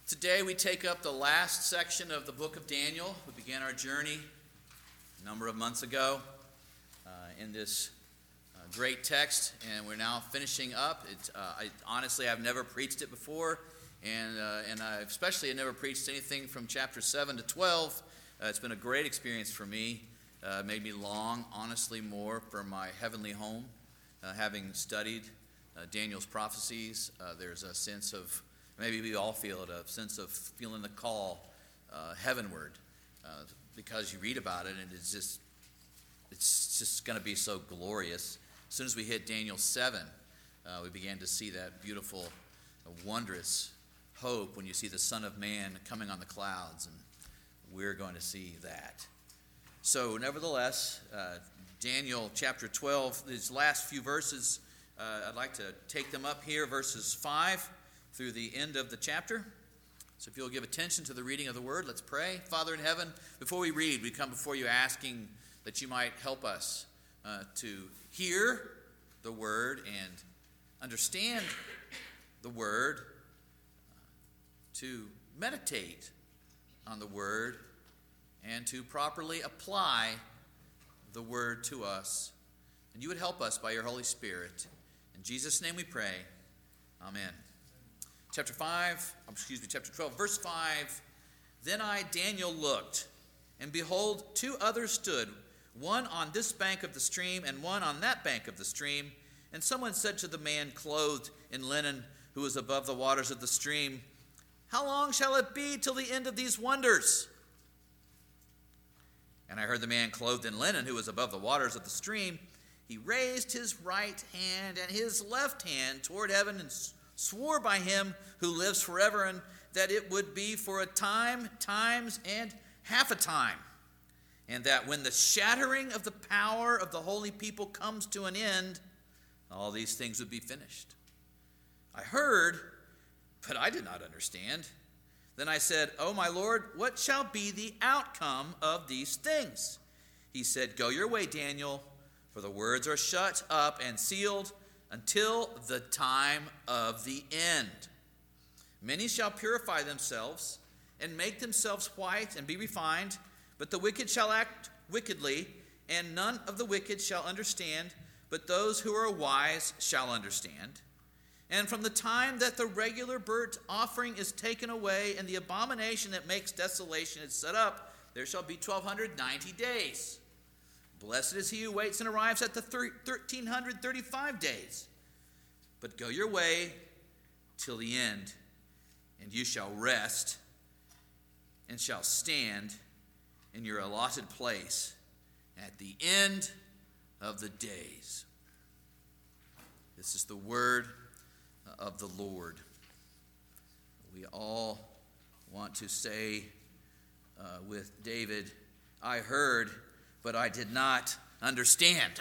Today we take up the last section of the book of Daniel. We began our journey a number of months ago in this great text, and we're now finishing up. I've never preached it before, and I especially had never preached anything from chapter 7 to 12. It's been a great experience for me. It made me long, honestly, more for my heavenly home. Having studied Daniel's prophecies, there's a sense of, maybe we all feel it, a sense of feeling the call heavenward because you read about it, and it's just going to be so glorious. As soon as we hit Daniel 7, we began to see that beautiful, wondrous hope when you see the Son of Man coming on the clouds, and we're going to see that. So, nevertheless, Daniel chapter 12, these last few verses, I'd like to take them up here, verses 5 through the end of the chapter. So if you'll give attention to the reading of the word, let's pray. Father in heaven, before we read, we come before you asking that you might help us to hear the word and understand the word, to meditate on the word, and to properly apply the word to us. And you would help us by your Holy Spirit. In Jesus' name we pray. Amen. Chapter 12, verse 5. Then I, Daniel, looked, and behold, two others stood, one on this bank of the stream and one on that bank of the stream. And someone said to the man clothed in linen who was above the waters of the stream, "How long shall it be till the end of these wonders?" And I heard the man clothed in linen who was above the waters of the stream. He raised his right hand and his left hand toward heaven and swore by him who lives forever, and that it would be for a time, times, and half a time, and that when the shattering of the power of the holy people comes to an end, all these things would be finished. I heard, but I did not understand. Then I said, "O my Lord, what shall be the outcome of these things?" He said, "Go your way, Daniel, for the words are shut up and sealed until the time of the end. Many shall purify themselves and make themselves white and be refined, but the wicked shall act wickedly, and none of the wicked shall understand, but those who are wise shall understand. And from the time that the regular burnt offering is taken away and the abomination that makes desolation is set up, there shall be 1,290 days. Blessed is he who waits and arrives at the 1,335 days. But go your way till the end, and you shall rest and shall stand in your allotted place at the end of the days." This is the word of the Lord. We all want to say with David, "I heard, but I did not understand."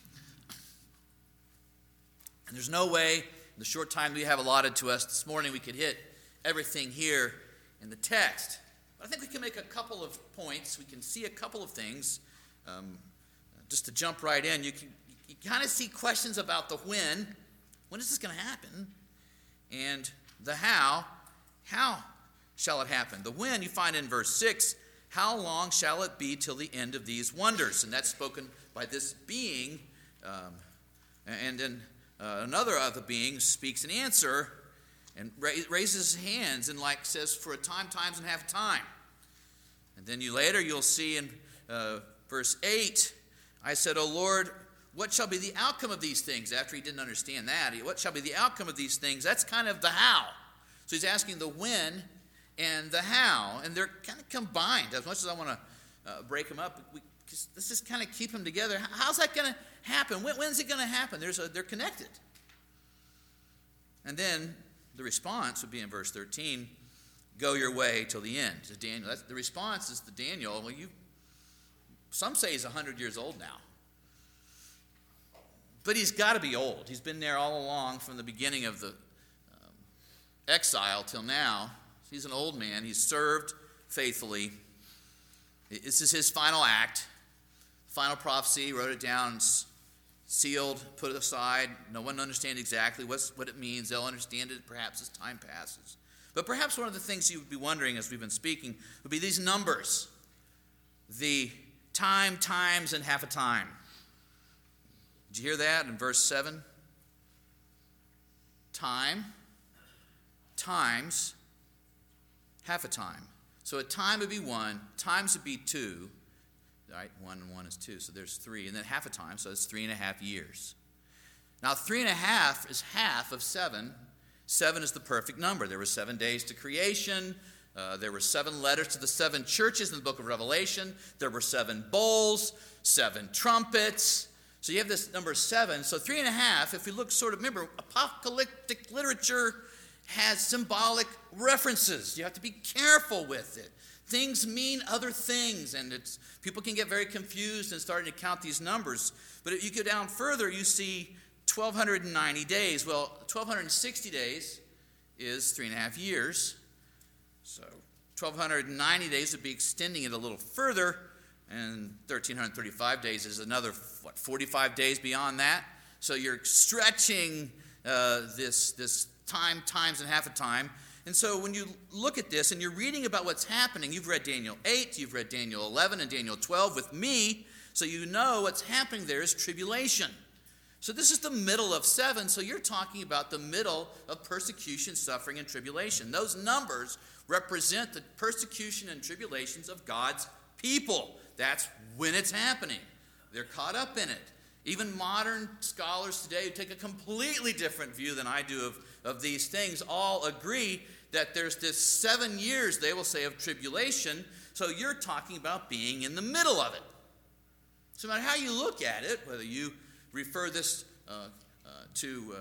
And there's no way, in the short time we have allotted to us this morning, we could hit everything here in the text. But I think we can make a couple of points. We can see a couple of things. Just to jump right in, you kind of see questions about the when. When is this going to happen? And the how. How shall it happen? The when you find in verse 6. How long shall it be till the end of these wonders? And that's spoken by this being. And then another of the beings speaks an answer and raises his hands and says, "For a time, times, and half a time." And then you'll see in verse 8, I said, "O Lord, what shall be the outcome of these things?" After he didn't understand that, what shall be the outcome of these things? That's kind of the how. So he's asking the when and the how, and they're kind of combined. As much as I want to break them up, let's just kind of keep them together. How's that going to happen? When's it going to happen? They're connected. And then the response would be in verse 13, "Go your way till the end." To Daniel, the response is to Daniel. Well, some say he's 100 years old now, but he's got to be old. He's been there all along from the beginning of the exile till now. He's an old man. He's served faithfully. This is his final act, final prophecy. He wrote it down, sealed, put it aside. No one understands exactly what it means. They'll understand it perhaps as time passes. But perhaps one of the things you would be wondering as we've been speaking would be these numbers. The time, times, and half a time. Did you hear that in verse 7? Time, times, half a time. So a time would be 1, times would be 2. Right? 1 and 1 is 2, so there's 3. And then half a time, so it's 3.5 years. Now 3.5 is half of 7. 7 is the perfect number. There were 7 days to creation. There were 7 letters to the 7 churches in the book of Revelation. There were 7 bowls, 7 trumpets. So you have this number 7. So 3.5, if we look remember, apocalyptic literature has symbolic references. You have to be careful with it. Things mean other things, and people can get very confused and starting to count these numbers. But if you go down further, you see 1,290 days. Well, 1,260 days is 3.5 years. So 1,290 days would be extending it a little further, and 1,335 days is another, 45 days beyond that? So you're stretching this time, times, and half a time. And so when you look at this and you're reading about what's happening, you've read Daniel 8, you've read Daniel 11 and Daniel 12 with me, so you know what's happening there is tribulation. So this is the middle of 7, so you're talking about the middle of persecution, suffering, and tribulation. Those numbers represent the persecution and tribulations of God's people. That's when it's happening. They're caught up in it. Even modern scholars today who take a completely different view than I do of these things all agree that there's this 7 years, they will say, of tribulation. So you're talking about being in the middle of it. So no matter how you look at it, whether you refer this to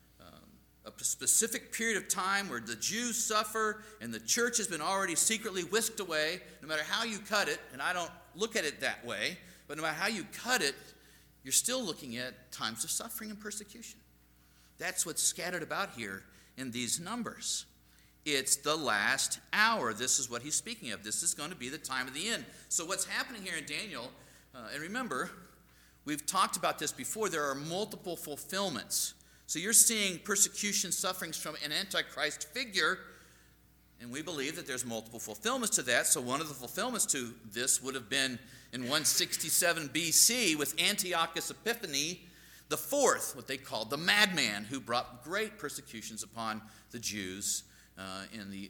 a specific period of time where the Jews suffer and the church has been already secretly whisked away, no matter how you cut it, and I don't look at it that way, but no matter how you cut it, you're still looking at times of suffering and persecution. That's what's scattered about here in these numbers. It's the last hour. This is what he's speaking of. This is going to be the time of the end. So what's happening here in Daniel, and remember, we've talked about this before, there are multiple fulfillments. So you're seeing persecution, sufferings from an Antichrist figure, and we believe that there's multiple fulfillments to that. So one of the fulfillments to this would have been in 167 BC with Antiochus Epiphanes the fourth, what they called the madman, who brought great persecutions upon the Jews in the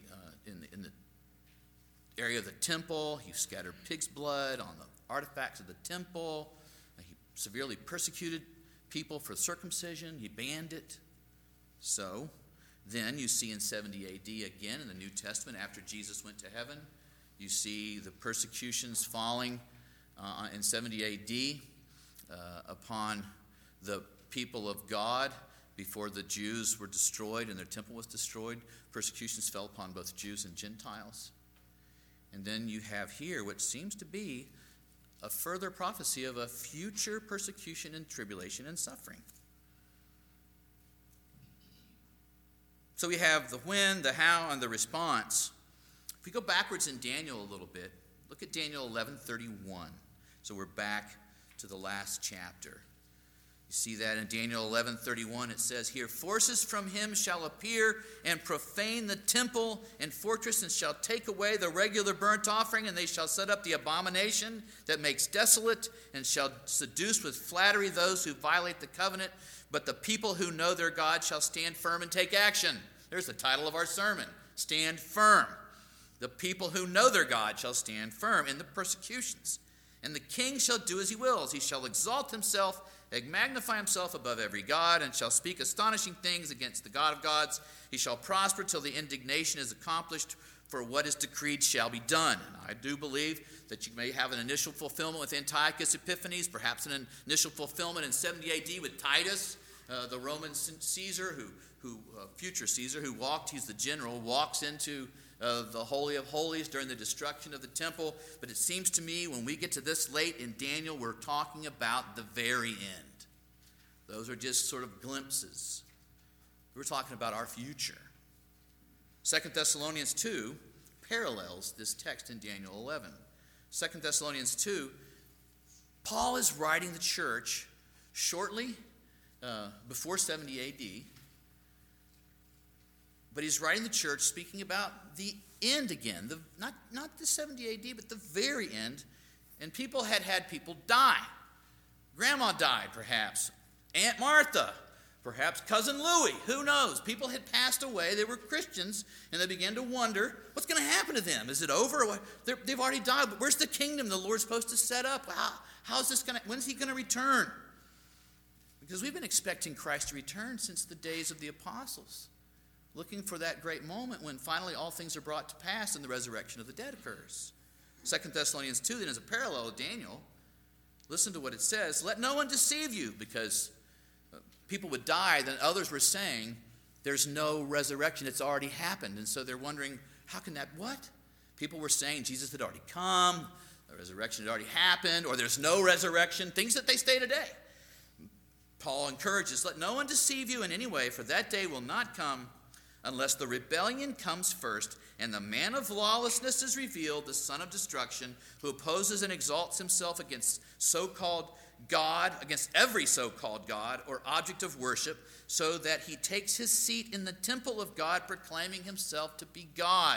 area of the temple. He scattered pig's blood on the artifacts of the temple. He severely persecuted people for circumcision. He banned it. So then you see in 70 AD again in the New Testament, after Jesus went to heaven, you see the persecutions falling in 70 AD upon the people of God before the Jews were destroyed and their temple was destroyed. Persecutions fell upon both Jews and Gentiles. And then you have here what seems to be a further prophecy of a future persecution and tribulation and suffering. So we have the when, the how, and the response. If we go backwards in Daniel a little bit, look at Daniel 11:31. So we're back to the last chapter. You see that in Daniel 11:31, it says here, "Forces from him shall appear and profane the temple and fortress, and shall take away the regular burnt offering, and they shall set up the abomination that makes desolate, and shall seduce with flattery those who violate the covenant. But the people who know their God shall stand firm and take action." There's the title of our sermon, Stand Firm. The people who know their God shall stand firm in the persecutions. "And the king shall do as he wills. He shall exalt himself and magnify himself above every god, and shall speak astonishing things against the God of gods. He shall prosper till the indignation is accomplished, for what is decreed shall be done." And I do believe that you may have an initial fulfillment with Antiochus Epiphanes, perhaps an initial fulfillment in 70 AD with Titus, the Roman Caesar, future Caesar, who walked, he's the general, walks into the Holy of Holies during the destruction of the temple. But it seems to me when we get to this late in Daniel, we're talking about the very end. Those are just sort of glimpses. We're talking about our future. 2 Thessalonians 2 parallels this text in Daniel 11. 2 Thessalonians 2, Paul is writing the church shortly before 70 AD, But he's writing the church speaking about the end again, not the 70 AD, but the very end. And people had people die. Grandma died, perhaps. Aunt Martha, perhaps Cousin Louie, who knows? People had passed away. They were Christians, and they began to wonder, what's going to happen to them? Is it over? They've already died, but where's the kingdom the Lord's supposed to set up? How's this going to, when's he going to return? Because we've been expecting Christ to return since the days of the apostles, looking for that great moment when finally all things are brought to pass and the resurrection of the dead occurs. 2 Thessalonians 2 then is a parallel of Daniel. Listen to what it says. Let no one deceive you, because people would die, then others were saying, there's no resurrection. It's already happened. And so they're wondering, how can that, what? People were saying Jesus had already come, the resurrection had already happened, or there's no resurrection, things that they say today. Paul encourages, let no one deceive you in any way, for that day will not come unless the rebellion comes first, and the man of lawlessness is revealed, the son of destruction, who opposes and exalts himself against so-called God, against every so-called God or object of worship, so that he takes his seat in the temple of God, proclaiming himself to be God.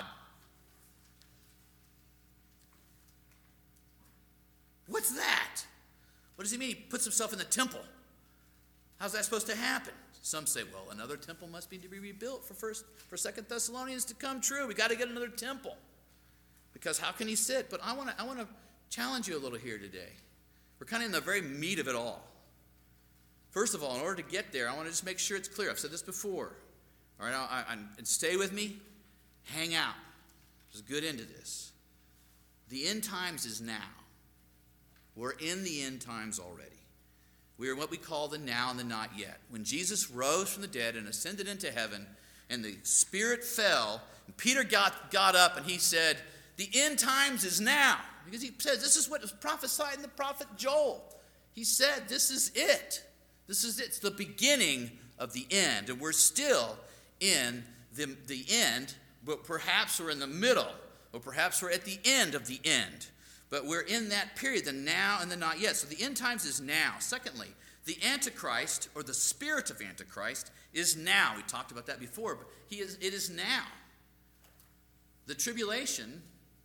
What's that? What does he mean? He puts himself in the temple. How's that supposed to happen? Some say, well, another temple must be to be rebuilt for 2 Thessalonians to come true. We got to get another temple. Because how can he sit? But I want to challenge you a little here today. We're kind of in the very meat of it all. First of all, in order to get there, I want to just make sure it's clear. I've said this before. All right, and stay with me. Hang out. There's a good end to this. The end times is now. We're in the end times already. We are what we call the now and the not yet. When Jesus rose from the dead and ascended into heaven, and the Spirit fell, and Peter got up and he said, the end times is now. Because he says, this is what was prophesied in the prophet Joel. He said, this is it. This is it. It's the beginning of the end. And we're still in the end, but perhaps we're in the middle, or perhaps we're at the end of the end. But we're in that period, the now and the not yet. So the end times is now. Secondly, the Antichrist, or the spirit of Antichrist, is now. We talked about that before, but it is now. The tribulation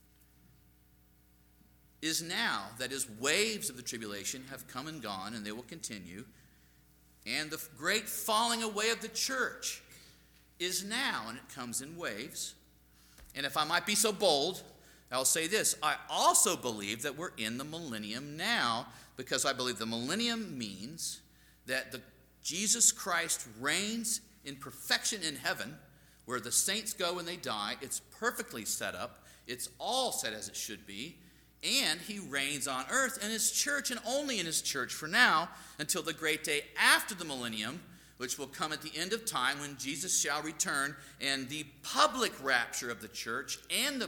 is now. That is, waves of the tribulation have come and gone, and they will continue. And the great falling away of the church is now, and it comes in waves. And if I might be so bold, I'll say this. I also believe that we're in the millennium now, because I believe the millennium means that Jesus Christ reigns in perfection in heaven, where the saints go when they die. It's perfectly set up. It's all set as it should be. And he reigns on earth in his church, and only in his church for now, until the great day after the millennium, which will come at the end of time when Jesus shall return, and the public rapture of the church and the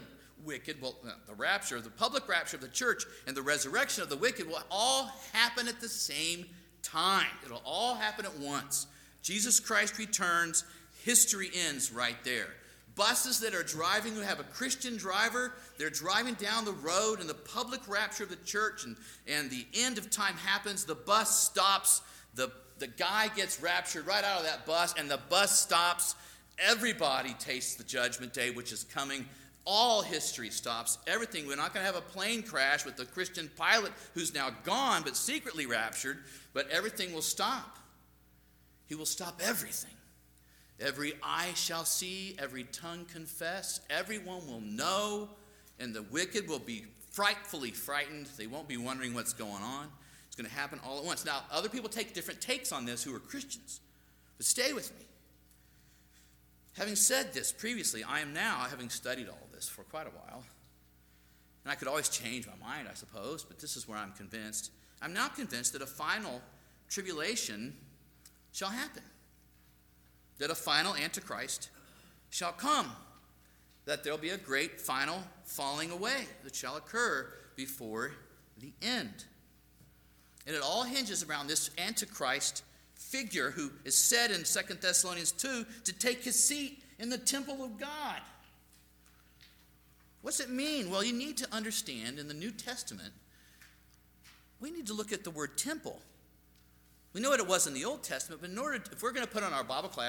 public rapture of the church and the resurrection of the wicked will all happen at the same time. It'll all happen at once. Jesus Christ returns, history ends right there. Buses that are driving, who have a Christian driver, they're driving down the road, and the public rapture of the church and the end of time happens. The bus stops. The guy gets raptured right out of that bus, and the bus stops. Everybody tastes the judgment day, which is coming. All history stops. Everything. We're not going to have a plane crash with the Christian pilot who's now gone but secretly raptured, but everything will stop. He will stop everything. Every eye shall see, every tongue confess, everyone will know, and the wicked will be frightfully frightened. They won't be wondering what's going on. It's going to happen all at once. Now, other people take different takes on this who are Christians, but stay with me. Having said this previously, I am now, having studied all this for quite a while, and I could always change my mind, I suppose, but this is where I'm convinced. I'm now convinced that a final tribulation shall happen, that a final Antichrist shall come, that there'll be a great final falling away that shall occur before the end. And it all hinges around this Antichrist figure who is said in 2 Thessalonians 2 to take his seat in the temple of God. What's it mean? Well, you need to understand in the New Testament, we need to look at the word temple. We know what it was in the Old Testament, but if we're going to put on our Bible class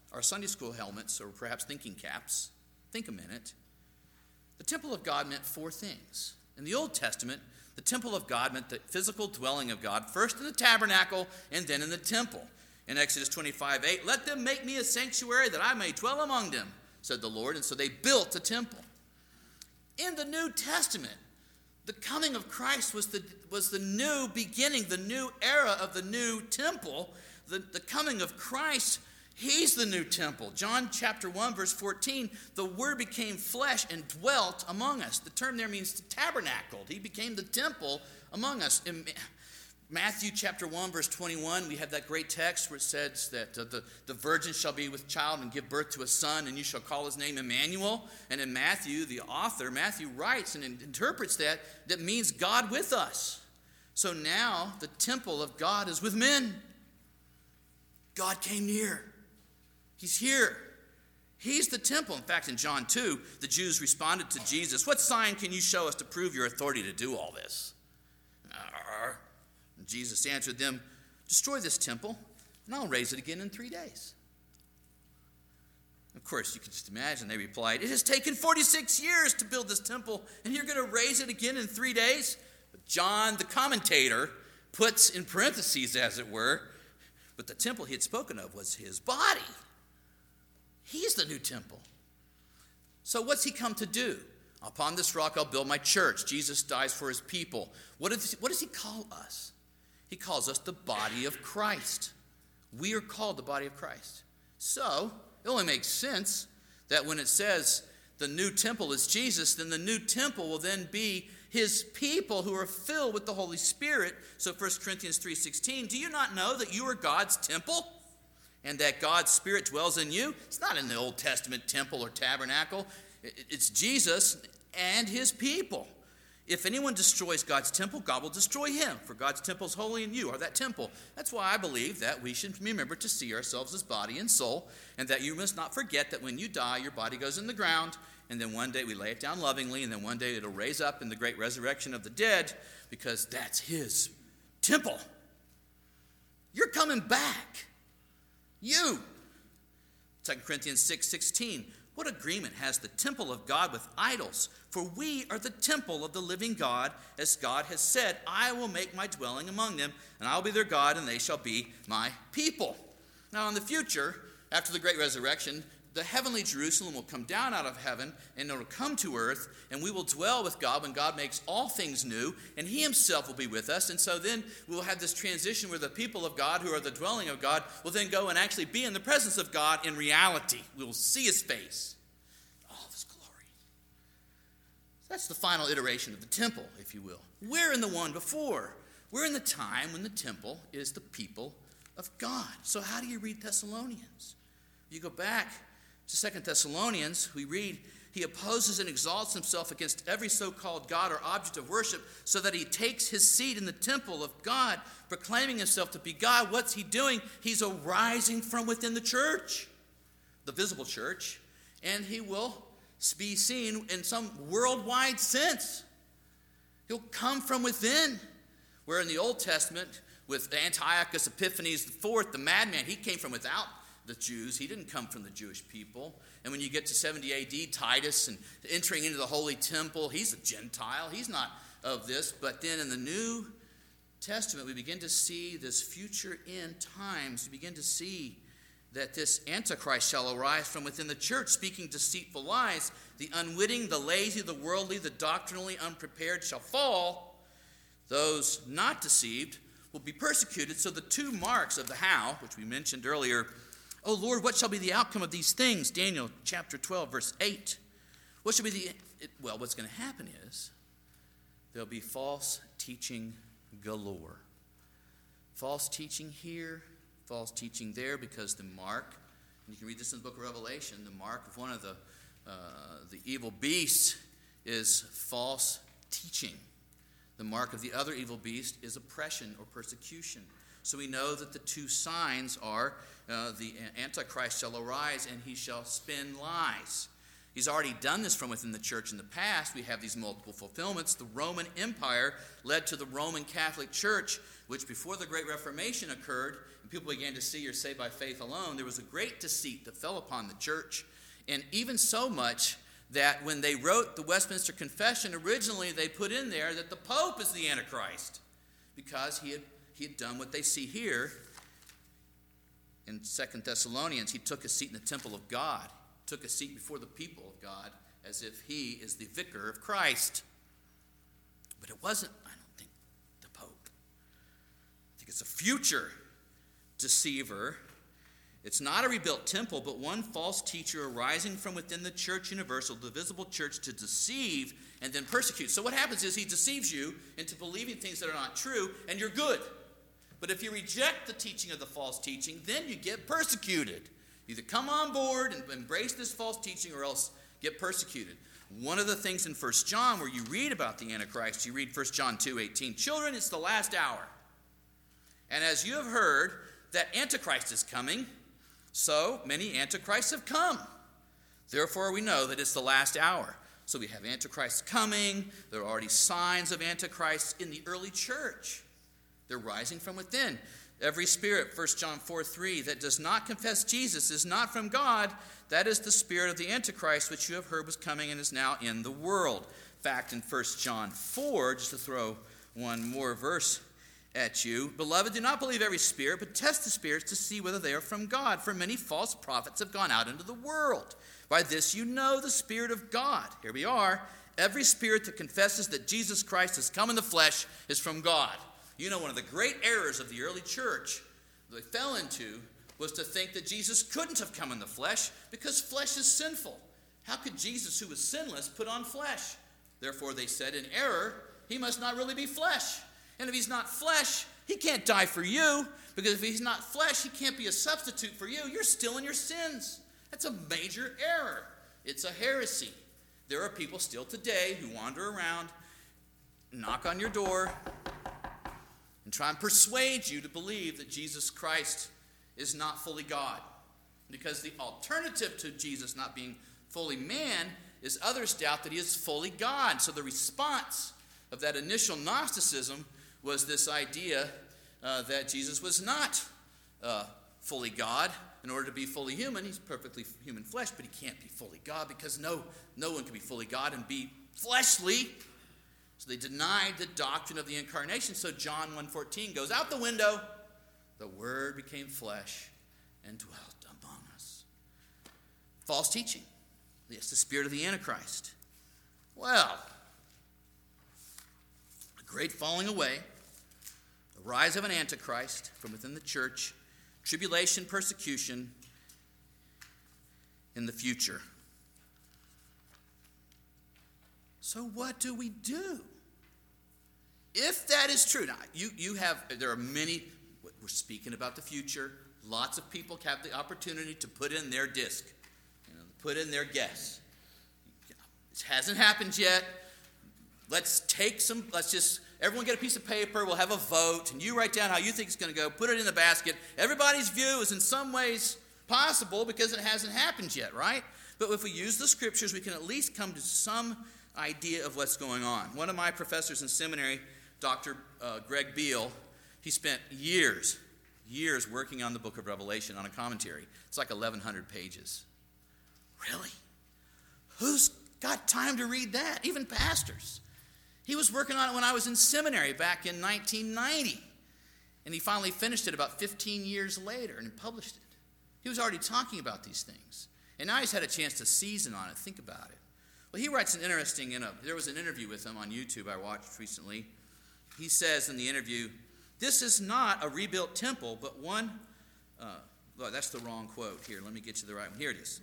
our Sunday school helmets or perhaps thinking caps, think a minute. The temple of God meant four things. In the Old Testament, the temple of God meant the physical dwelling of God, first in the tabernacle and then in the temple. In Exodus 25:8, let them make me a sanctuary that I may dwell among them, said the Lord. And so they built a temple. In the New Testament, the coming of Christ was the new beginning, the new era of the new temple. The coming of Christ, he's the new temple. John chapter 1, verse 14, the Word became flesh and dwelt among us. The term there means tabernacled. He became the temple among us. In Matthew chapter 1, verse 21, we have that great text where it says that the virgin shall be with child and give birth to a son, and you shall call his name Emmanuel. And in Matthew, the author, Matthew writes and interprets that means God with us. So now the temple of God is with men. God came near. He's here. He's the temple. In fact, in John 2, the Jews responded to Jesus, what sign can you show us to prove your authority to do all this? And Jesus answered them, destroy this temple, and I'll raise it again in 3 days. Of course, you can just imagine, they replied, it has taken 46 years to build this temple, and you're going to raise it again in 3 days? But John, the commentator, puts in parentheses, as it were, but the temple he had spoken of was his body. He's the new temple. So what's he come to do? Upon this rock I'll build my church. Jesus dies for his people. What does he call us? He calls us the body of Christ. We are called the body of Christ. So it only makes sense that when it says the new temple is Jesus, then the new temple will then be his people who are filled with the Holy Spirit. So 1 Corinthians 3:16, do you not know that you are God's temple and that God's Spirit dwells in you? It's not in the Old Testament temple or tabernacle. It's Jesus and his people. If anyone destroys God's temple, God will destroy him, for God's temple is holy and you are that temple. That's why I believe that we should remember to see ourselves as body and soul, and that you must not forget that when you die, your body goes in the ground, and then one day we lay it down lovingly, and then one day it'll raise up in the great resurrection of the dead, because that's his temple. You're coming back. You. 2 Corinthians 6:16. What agreement has the temple of God with idols? For we are the temple of the living God, as God has said, I will make my dwelling among them, and I will be their God, and they shall be my people. Now in the future, after the great resurrection, the heavenly Jerusalem will come down out of heaven, and it will come to earth, and we will dwell with God when God makes all things new, and he himself will be with us. And so then we will have this transition where the people of God, who are the dwelling of God, will then go and actually be in the presence of God in reality. We will see his face. All of his glory. That's the final iteration of the temple, if you will. We're in the one before. We're in the time when the temple is the people of God. So how do you read Thessalonians? You go back to 2 Thessalonians, we read, he opposes and exalts himself against every so-called God or object of worship, so that he takes his seat in the temple of God, proclaiming himself to be God. What's he doing? He's arising from within the church, the visible church, and he will be seen in some worldwide sense. He'll come from within. Where in the Old Testament, with Antiochus Epiphanes IV, the madman, he came from without the Jews. He didn't come from the Jewish people. And when you get to 70 AD, Titus and entering into the Holy Temple, he's a Gentile. He's not of this. But then in the New Testament, we begin to see this future end times. We begin to see that this Antichrist shall arise from within the church, speaking deceitful lies. The unwitting, the lazy, the worldly, the doctrinally unprepared shall fall. Those not deceived will be persecuted. So the two marks of the how, which we mentioned earlier, oh Lord, what shall be the outcome of these things? Daniel chapter 12, verse 8. What shall be what's going to happen is there'll be false teaching galore. False teaching here, false teaching there, because the mark, and you can read this in the book of Revelation, the mark of one of the evil beasts is false teaching. The mark of the other evil beast is oppression or persecution. So we know that the two signs are the Antichrist shall arise and he shall spin lies. He's already done this from within the church in the past. We have these multiple fulfillments. The Roman Empire led to the Roman Catholic Church, which before the Great Reformation occurred, and people began to see you're saved by faith alone, there was a great deceit that fell upon the church, and even so much that when they wrote the Westminster Confession, originally they put in there that the Pope is the Antichrist, because he had done what they see here in 2 Thessalonians. He took a seat in the temple of God, took a seat before the people of God, as if he is the vicar of Christ. But it wasn't, I don't think, the Pope. I think it's a future deceiver. It's not a rebuilt temple, but one false teacher arising from within the church universal, the visible church, to deceive and then persecute. So what happens is he deceives you into believing things that are not true, and you're good. But if you reject the teaching of the false teaching, then you get persecuted. Either come on board and embrace this false teaching, or else get persecuted. One of the things in 1 John where you read about the Antichrist, you read 1 John 2:18, children, it's the last hour. And as you have heard that Antichrist is coming, so many Antichrists have come. Therefore we know that it's the last hour. So we have Antichrist coming. There are already signs of Antichrist in the early church. They're rising from within. Every spirit, 1 John 4:3, that does not confess Jesus is not from God. That is the spirit of the Antichrist, which you have heard was coming and is now in the world. In fact, in 1 John 4, just to throw one more verse at you, beloved, do not believe every spirit, but test the spirits to see whether they are from God. For many false prophets have gone out into the world. By this you know the Spirit of God. Here we are. Every spirit that confesses that Jesus Christ has come in the flesh is from God. You know, one of the great errors of the early church they fell into was to think that Jesus couldn't have come in the flesh because flesh is sinful. How could Jesus, who was sinless, put on flesh? Therefore, they said in error, he must not really be flesh. And if he's not flesh, he can't die for you, because if he's not flesh, he can't be a substitute for you. You're still in your sins. That's a major error. It's a heresy. There are people still today who wander around, knock on your door, and try and persuade you to believe that Jesus Christ is not fully God. Because the alternative to Jesus not being fully man is others doubt that he is fully God. So the response of that initial Gnosticism was this idea that Jesus was not fully God. In order to be fully human, he's perfectly human flesh, but he can't be fully God because no one can be fully God and be fleshly. So they denied the doctrine of the incarnation. So John 1:14 goes out the window. The Word became flesh and dwelt among us. False teaching. Yes, the spirit of the Antichrist. Well, a great falling away, the rise of an Antichrist from within the church, tribulation, persecution in the future. So what do we do? If that is true, now there are many, we're speaking about the future, lots of people have the opportunity to put in their disc, put in their guess. It hasn't happened yet. Everyone get a piece of paper, we'll have a vote, and you write down how you think it's going to go, put it in the basket. Everybody's view is in some ways possible because it hasn't happened yet, right? But if we use the scriptures, we can at least come to some idea of what's going on. One of my professors in seminary, Dr. Greg Beale, he spent years working on the book of Revelation on a commentary. It's like 1,100 pages. Really? Who's got time to read that? Even pastors. He was working on it when I was in seminary back in 1990. And he finally finished it about 15 years later and published it. He was already talking about these things. And now he's had a chance to season on it, think about it. Well, he writes there was an interview with him on YouTube I watched recently. He says in the interview, this is not a rebuilt temple, but one, that's the wrong quote here. Let me get you the right one. Here it is.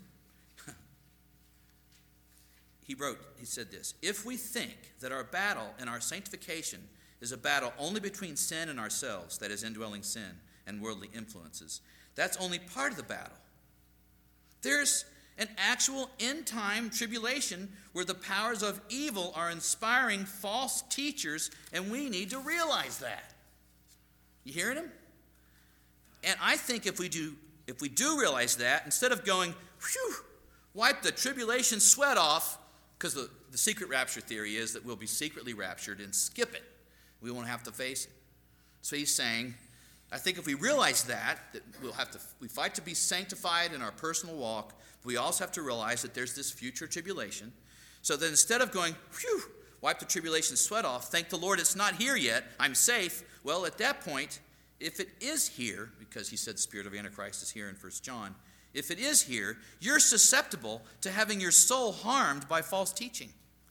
He said this, if we think that our battle and our sanctification is a battle only between sin and ourselves, that is indwelling sin and worldly influences, that's only part of the battle. There's an actual end-time tribulation where the powers of evil are inspiring false teachers, and we need to realize that. You hearing him? And I think if we do realize that, instead of going, whew, wipe the tribulation sweat off, because the secret rapture theory is that we'll be secretly raptured and skip it. We won't have to face it. So he's saying, I think if we realize that we fight to be sanctified in our personal walk, but we also have to realize that there's this future tribulation. So that instead of going, phew, wipe the tribulation sweat off, thank the Lord it's not here yet, I'm safe. Well, at that point, if it is here, because he said the spirit of Antichrist is here in 1 John, if it is here, you're susceptible to having your soul harmed by false teaching.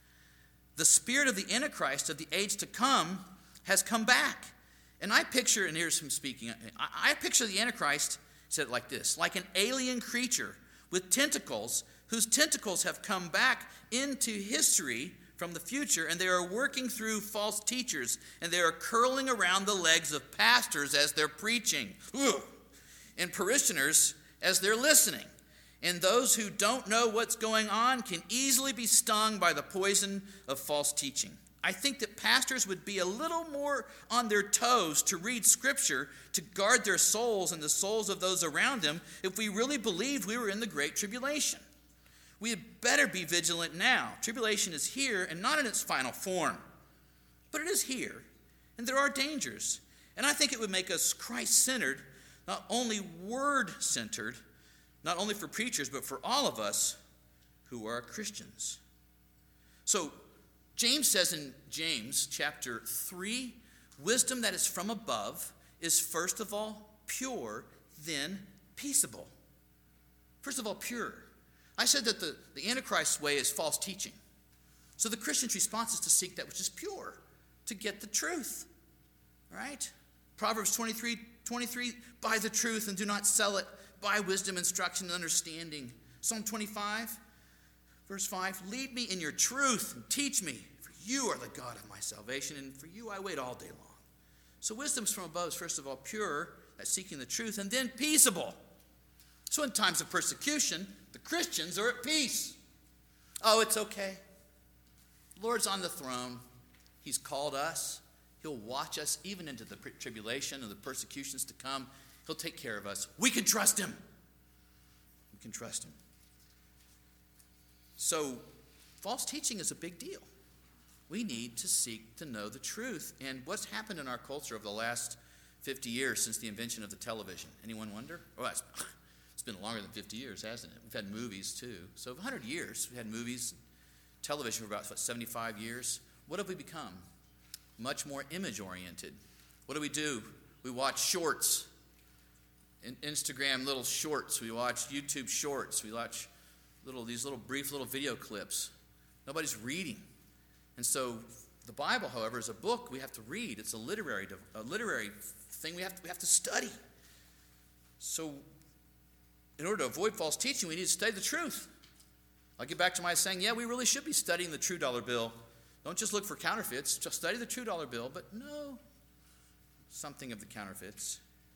The spirit of the Antichrist of the age to come has come back. And I picture, and here's him speaking, I picture the Antichrist, said it like this, like an alien creature with tentacles, whose tentacles have come back into history from the future, and they are working through false teachers, and they are curling around the legs of pastors as they're preaching, and parishioners as they're listening. And those who don't know what's going on can easily be stung by the poison of false teaching. I think that pastors would be a little more on their toes to read Scripture to guard their souls and the souls of those around them if we really believed we were in the Great Tribulation. We had better be vigilant now. Tribulation is here and not in its final form, but it is here, and there are dangers. And I think it would make us Christ-centered, not only word-centered, not only for preachers, but for all of us who are Christians. So, James says in James chapter 3, wisdom that is from above is first of all pure, then peaceable. First of all, pure. I said that the Antichrist's way is false teaching. So the Christian's response is to seek that which is pure, to get the truth. Right? Proverbs 23, buy the truth and do not sell it. Buy wisdom, instruction, and understanding. Psalm 25, verse 5, lead me in your truth and teach me, for you are the God of my salvation, and for you I wait all day long. So wisdom's from above is first of all pure, that's seeking the truth, and then peaceable. So in times of persecution, the Christians are at peace. Oh, it's okay. The Lord's on the throne. He's called us. He'll watch us even into the tribulation and the persecutions to come. He'll take care of us. We can trust him. We can trust him. So, false teaching is a big deal. We need to seek to know the truth. And what's happened in our culture over the last 50 years since the invention of the television? Anyone wonder? Oh, it's been longer than 50 years, hasn't it? We've had movies, too. So, 100 years, we've had movies, television for about 75 years. What have we become? Much more image-oriented. What do? We watch shorts. Instagram little shorts. We watch YouTube shorts. We watch these brief video clips. Nobody's reading. And so the Bible, however, is a book we have to read. It's a literary thing we have to study. So in order to avoid false teaching, we need to study the truth. I'll get back to my saying, we really should be studying the true dollar bill. Don't just look for counterfeits. Just study the true dollar bill, but know something of the counterfeits.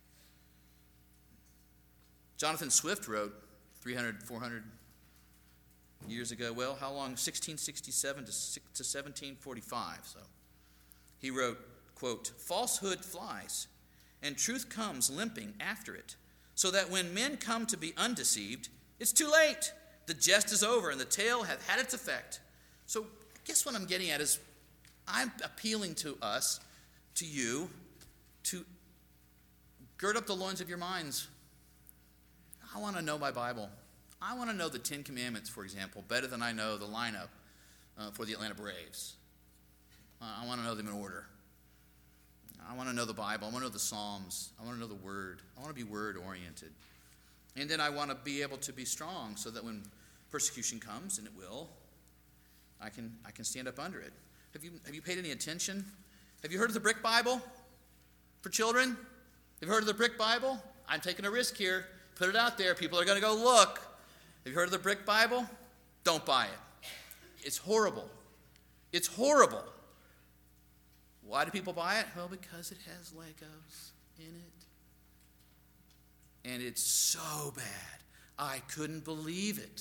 Jonathan Swift wrote 300, 400 years ago, how long? 1667 to 1745. So he wrote, quote, falsehood flies, and truth comes limping after it, so that when men come to be undeceived, it's too late. The jest is over, and the tale hath had its effect. So I guess what I'm getting at is I'm appealing to us, to you, to gird up the loins of your minds. I want to know my Bible. I want to know the Ten Commandments, for example, better than I know the lineup for the Atlanta Braves. I want to know them in order. I want to know the Bible. I want to know the Psalms. I want to know the Word. I want to be Word-oriented. And then I want to be able to be strong so that when persecution comes, and it will, I can stand up under it. Have you paid any attention? Have you heard of the Brick Bible for children? Have you heard of the Brick Bible? I'm taking a risk here. Put it out there. People are going to go look. Have you heard of the Brick Bible? Don't buy it. It's horrible. It's horrible. Why do people buy it? Well, because it has Legos in it. And it's so bad. I couldn't believe it.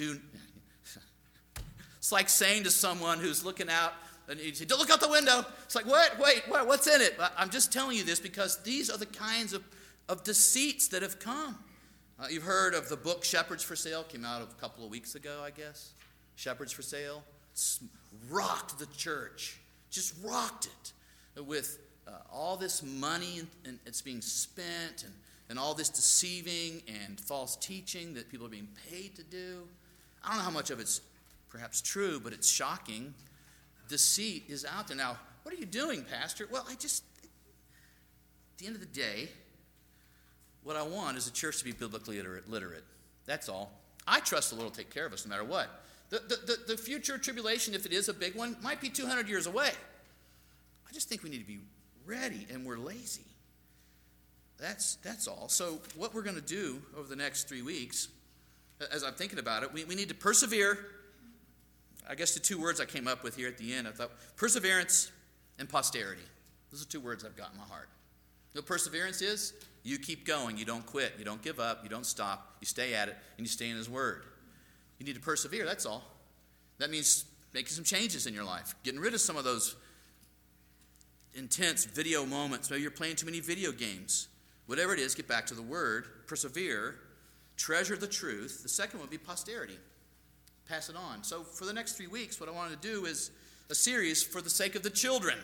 It's like saying to someone who's looking out, and you say, don't look out the window. It's like, what? Wait, what's in it? I'm just telling you this because these are the kinds of deceits that have come. You've heard of the book Shepherds for Sale. Came out a couple of weeks ago, I guess. Shepherds for Sale. It's rocked the church. Just rocked it with all this money and it's being spent and all this deceiving and false teaching that people are being paid to do. I don't know how much of it's perhaps true, but it's shocking. Deceit is out there. Now, what are you doing, Pastor? Well, at the end of the day, what I want is a church to be biblically literate. That's all. I trust the Lord will take care of us no matter what. The future tribulation, if it is a big one, might be 200 years away. I just think we need to be ready, and we're lazy. That's all. So what we're going to do over the next 3 weeks, as I'm thinking about it, we need to persevere. I guess the two words I came up with here at the end, I thought perseverance and posterity. Those are two words I've got in my heart. You know what perseverance is? You keep going. You don't quit. You don't give up. You don't stop. You stay at it, and you stay in His Word. You need to persevere, that's all. That means making some changes in your life, getting rid of some of those intense video moments. Maybe you're playing too many video games. Whatever it is, get back to the Word, persevere, treasure the truth. The second one would be posterity. Pass it on. So for the next 3 weeks, what I wanted to do is a series for the sake of the children.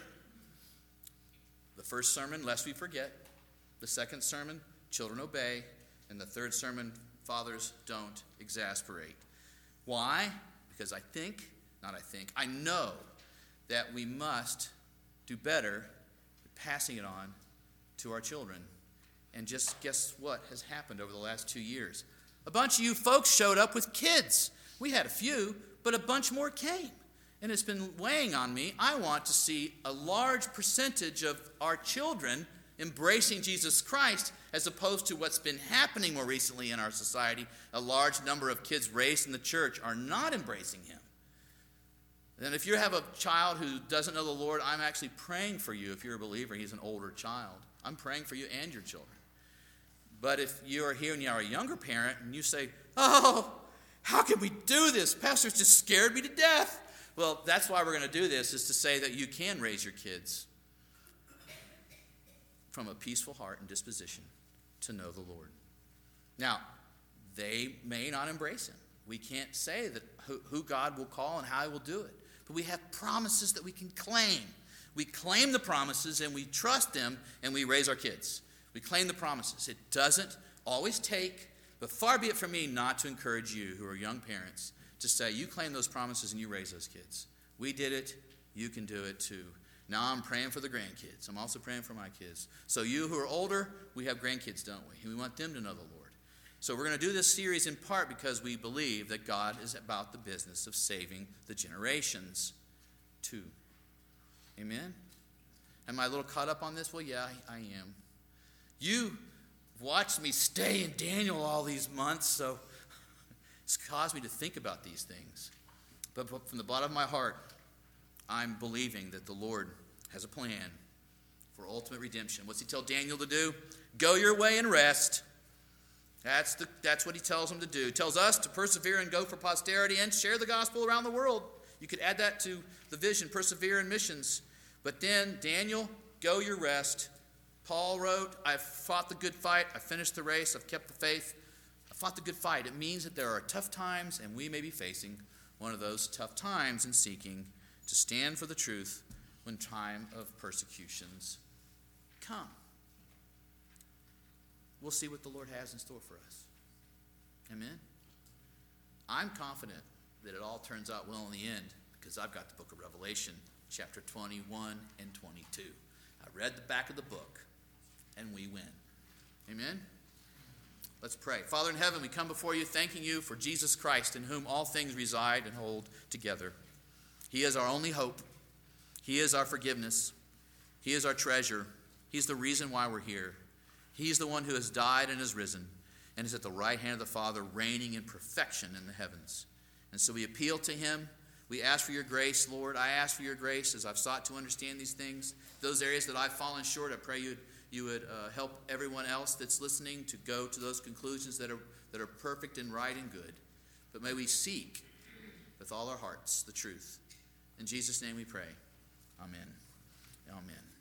The first sermon, lest we forget. The second sermon, children obey. And the third sermon, fathers don't exasperate. Why? Because I know that we must do better at passing it on to our children. And just guess what has happened over the last 2 years? A bunch of you folks showed up with kids. We had a few, but a bunch more came. And it's been weighing on me. I want to see a large percentage of our children embracing Jesus Christ, as opposed to what's been happening more recently in our society. A large number of kids raised in the church are not embracing Him. And if you have a child who doesn't know the Lord, I'm actually praying for you. If you're a believer, he's an older child. I'm praying for you and your children. But if you are here and you are a younger parent and you say, oh, how can we do this? Pastor's just scared me to death. Well, that's why we're going to do this, is to say that you can raise your kids from a peaceful heart and disposition to know the Lord. Now, they may not embrace Him. We can't say that who God will call and how He will do it. But we have promises that we can claim. We claim the promises and we trust them and we raise our kids. We claim the promises. It doesn't always take, but far be it from me not to encourage you who are young parents to say, you claim those promises and you raise those kids. We did it. You can do it too. Now I'm praying for the grandkids. I'm also praying for my kids. So you who are older, we have grandkids, don't we? And we want them to know the Lord. So we're going to do this series in part because we believe that God is about the business of saving the generations too. Amen? Am I a little caught up on this? Well, yeah, I am. You watched me stay in Daniel all these months, so it's caused me to think about these things. But from the bottom of my heart, I'm believing that the Lord has a plan for ultimate redemption. What's He tell Daniel to do? Go your way and rest. That's what He tells him to do. He tells us to persevere and go for posterity and share the gospel around the world. You could add that to the vision, persevere in missions. But then, Daniel, go your rest. Paul wrote, I've fought the good fight. I finished the race. I've kept the faith. I fought the good fight. It means that there are tough times, and we may be facing one of those tough times in seeking to stand for the truth when time of persecutions come. We'll see what the Lord has in store for us. Amen? I'm confident that it all turns out well in the end because I've got the book of Revelation, chapter 21 and 22. I read the back of the book, and we win. Amen? Let's pray. Father in heaven, we come before you thanking you for Jesus Christ, in whom all things reside and hold together. He is our only hope. He is our forgiveness. He is our treasure. He's the reason why we're here. He's the one who has died and is risen and is at the right hand of the Father, reigning in perfection in the heavens. And so we appeal to Him. We ask for your grace, Lord. I ask for your grace as I've sought to understand these things. Those areas that I've fallen short, I pray you would help everyone else that's listening to go to those conclusions that are perfect and right and good. But may we seek with all our hearts the truth. In Jesus' name we pray. Amen. Amen.